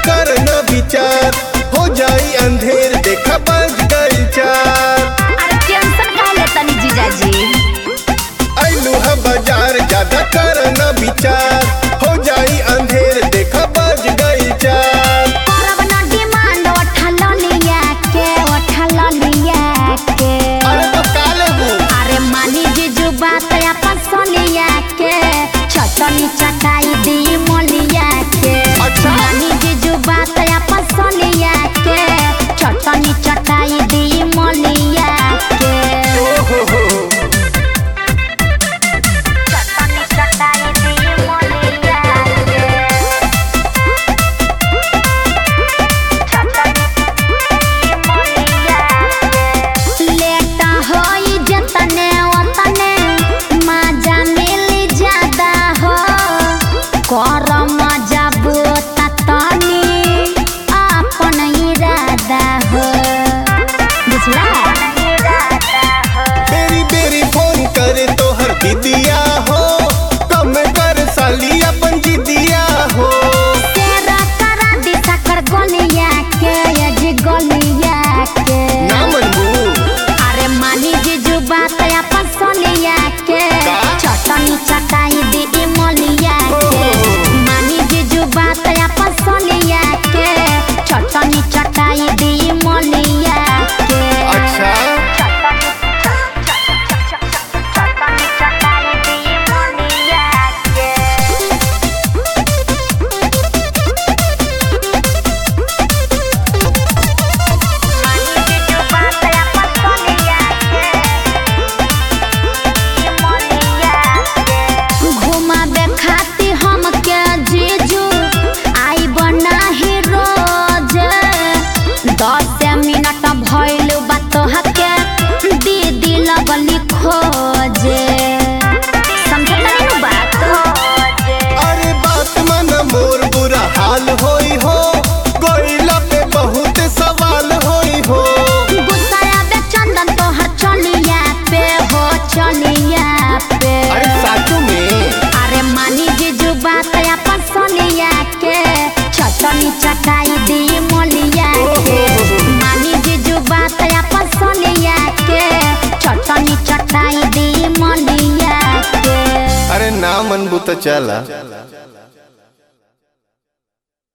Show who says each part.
Speaker 1: कर न विचार, हो जाई अंधेर देखा बज गई 4।
Speaker 2: अरे टेंशन काहे लेता नी जीजाजी।
Speaker 1: आइलू है बाजार ज्यादा कर न विचार, हो जाई अंधेर देखा बज गई 4।
Speaker 2: करब ना डिमांड उठा लिया के
Speaker 1: अरे तो काले हूँ
Speaker 2: अरे मानी जीजू बात अपन सोनिया के चटनी चटाई दी मोलिया के।
Speaker 1: अच्छा।
Speaker 2: मानी जीजू बात अपन सोनिया के चटनी चटाई दी मोलिया के। चटनी चटाई दी मोलिया के। लेटा होई जतने ओतने मजा मिली ज्यादा हो। कर मजा बोता तनी अपन इरादा हो। बुझला
Speaker 1: बेरी बेरी फोन करे तो हर दीदिया हो, कम कर साली अपन दीदिया हो।
Speaker 2: तेरा करा दी साकर गलिया के यजी गलिया के।
Speaker 1: ना मनबू
Speaker 2: अरे मानी जीजू बात अपन सोनिया के
Speaker 1: का?
Speaker 2: चटनी चटाई दी इमलिया के। मानी जीजू बात अपन सोनिया के चटनी चटाई दी इमलिया के।
Speaker 1: अच्छा
Speaker 2: चटनी चटाई दी इमलिया के। मानी जीजू बात अपन सोनिया के घुमाबे खाती हमके जीजू आई बना ही रोज। 10 मिनट भइल बात हके दीदी लगली खोजे। समझता नहीं बात
Speaker 1: अरे बात मन मोर बुरा हाल होई हो, गोइला पे बहुत सवाल होई हो।
Speaker 2: गुस्साया बे चंदन तोहर चलिया पे हो चलिया पे।
Speaker 1: अरे साचू में
Speaker 2: अरे मानी जीजू बात अपन सोनिया के चटनी चटाई दी मोलिया के। मानी जीजू बात अपन सोनिया के चटनी चटाई दी मोलिया के।
Speaker 1: अरे ना मनबू तो चला।